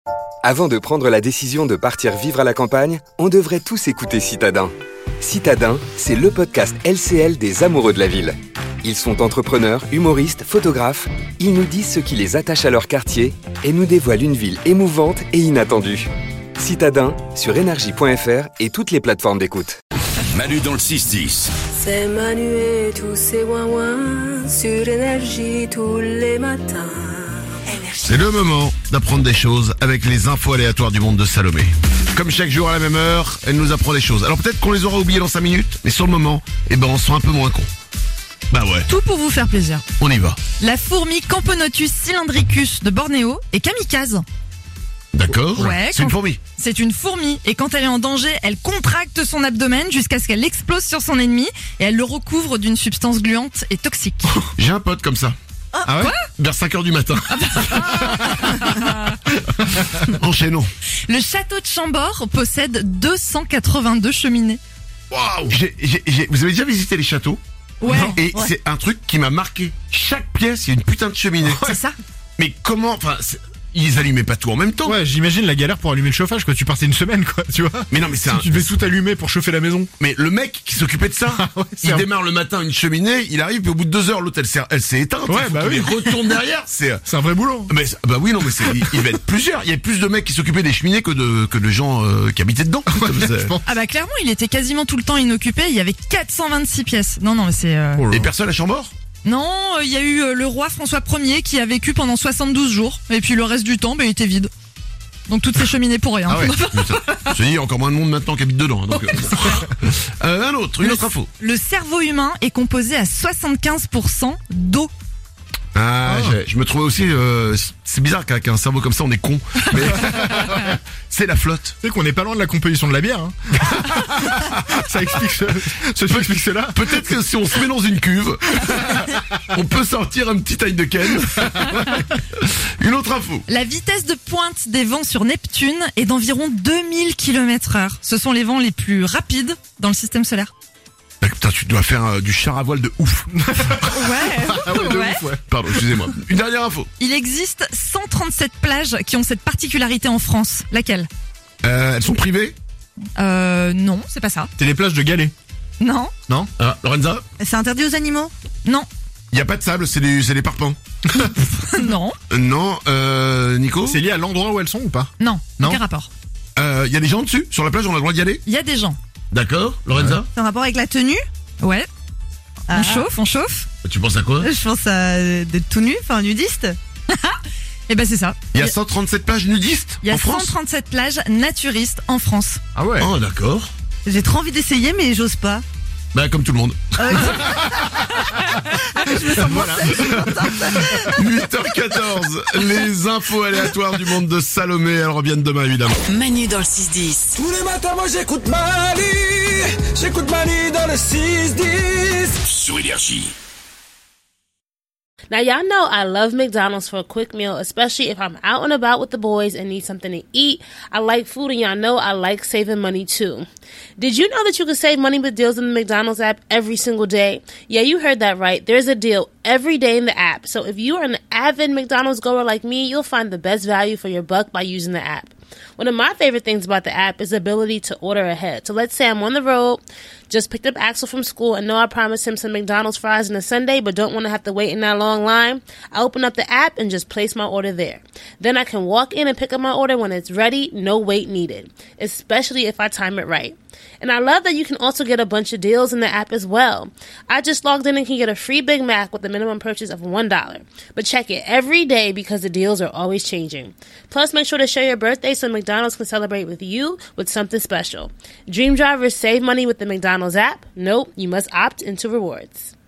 Avant de prendre la décision de partir vivre à la campagne, on devrait tous écouter Citadin. Citadin, c'est le podcast LCL des amoureux de la ville. Ils sont entrepreneurs, humoristes, photographes. Ils nous disent ce qui les attache à leur quartier et nous dévoilent une ville émouvante et inattendue. Citadin, sur énergie.fr et toutes les plateformes d'écoute. Manu dans le 6-10. C'est Manu et tous ses ouin-ouin sur énergie tous les matins. C'est le moment d'apprendre des choses avec les infos aléatoires du monde de Salomé. Comme chaque jour à la même heure, elle nous apprend des choses. Alors peut-être qu'on les aura oubliées dans 5 minutes, mais sur le moment, on se sent un peu moins con. Bah ouais. Tout pour vous faire plaisir. On y va. La fourmi Camponotus cylindricus de Bornéo est kamikaze. D'accord. Ouais, c'est une fourmi. C'est une fourmi et quand elle est en danger, elle contracte son abdomen jusqu'à ce qu'elle explose sur son ennemi et elle le recouvre d'une substance gluante et toxique. J'ai un pote comme ça. Ah ouais? Quoi? Vers 5h du matin. Enchaînons. Le château de Chambord possède 282 cheminées. Waouh. Vous avez déjà visité les châteaux? Ouais. Et ouais. c'est un truc qui m'a marqué. Chaque pièce, il y a une putain de cheminée. C'est ça. Mais comment, ils allumaient pas tout en même temps. Ouais, j'imagine la galère pour allumer le chauffage, quoi. Tu partais une semaine, quoi, tu vois. Mais non, mais tu devais tout allumer pour chauffer la maison. Mais le mec qui s'occupait de ça, il démarre le matin une cheminée, il arrive, puis au bout de 2 heures, l'autre, elle s'est éteinte. Ouais, bah oui. Il retourne derrière, c'est un vrai boulot. Mais, bah oui, non, mais il va être plusieurs. Il y a plus de mecs qui s'occupaient des cheminées que de gens qui habitaient dedans. Ah bah clairement, il était quasiment tout le temps inoccupé, il y avait 426 pièces. Non, mais c'est... Et personne à Chambord? Non, il y a eu le roi François Ier qui a vécu pendant 72 jours. Et puis le reste du temps, il était vide. Donc toutes ces cheminées pour rien. Ah ouais. Je te dis, il y a encore moins de monde maintenant qui habite dedans. Donc, une autre info. Le cerveau humain est composé à 75% d'eau. Je me trouvais aussi, c'est bizarre qu'avec un cerveau comme ça on est con, mais c'est la flotte. Tu sais qu'on est pas loin de la composition de la bière, hein. Ça explique cela. Peut-être que si on se met dans une cuve, on peut sortir un petit Heineken. Une autre info. La vitesse de pointe des vents sur Neptune est d'environ 2000 km/h. Ce sont les vents les plus rapides dans le système solaire. Putain, tu dois faire du char à voile de ouf. Ouais. Pardon, excusez-moi. Une dernière info. Il existe 137 plages qui ont cette particularité en France. Laquelle? Elles sont privées? Non, c'est pas ça. C'est les plages de Galets. Non. Non? Lorenza? C'est interdit aux animaux? Non. Il y a pas de sable, c'est des parpaings. Non. Non, Nico? C'est lié à l'endroit où elles sont ou pas? Non. Aucun rapport. Il y a des gens dessus? Sur la plage, on a le droit d'y aller? Il y a des gens. D'accord, Lorenza? C'est un rapport avec la tenue? Ouais. On chauffe. Tu penses à quoi? Je pense à d'être tout nu, enfin nudiste. Et ben c'est ça. Il y a 137 plages nudistes Il y a en France? 137 plages naturistes en France. Ah ouais. Oh d'accord. J'ai trop envie d'essayer mais j'ose pas. Bah comme tout le monde. Je me sens Voilà. 8h14, les infos aléatoires du monde de Salomé, elles reviennent demain évidemment. Manu dans le 6-10. Tous les matins, moi j'écoute Manu dans le 6-10. Sur Énergie. Now, y'all know I love McDonald's for a quick meal, especially if I'm out and about with the boys and need something to eat. I like food, and y'all know I like saving money too. Did you know that you can save money with deals in the McDonald's app every single day? Yeah, you heard that right. There's a deal every day in the app. So if you are an avid McDonald's goer like me, you'll find the best value for your buck by using the app. One of my favorite things about the app is the ability to order ahead. So let's say I'm on the road, just picked up Axel from school, and know I promised him some McDonald's fries and a sundae, but don't want to have to wait in that long line. I open up the app and just place my order there. Then I can walk in and pick up my order when it's ready, no wait needed, especially if I time it right. And I love that you can also get a bunch of deals in the app as well. I just logged in and can get a free Big Mac with a minimum purchase of $1. But check it every day because the deals are always changing. Plus, make sure to share your birthday so McDonald's can celebrate with you with something special. Dream drivers save money with the McDonald's app. Nope, you must opt into rewards.